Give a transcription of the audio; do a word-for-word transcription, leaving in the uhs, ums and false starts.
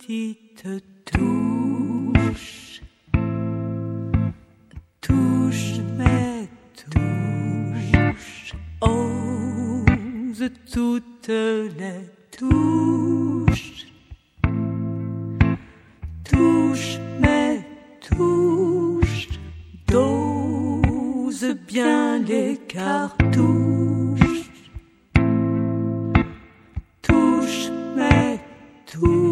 petite touche, touche mes touches, ose toutes les touches, touche mes touches, dose bien les cartouches, touche mes touches.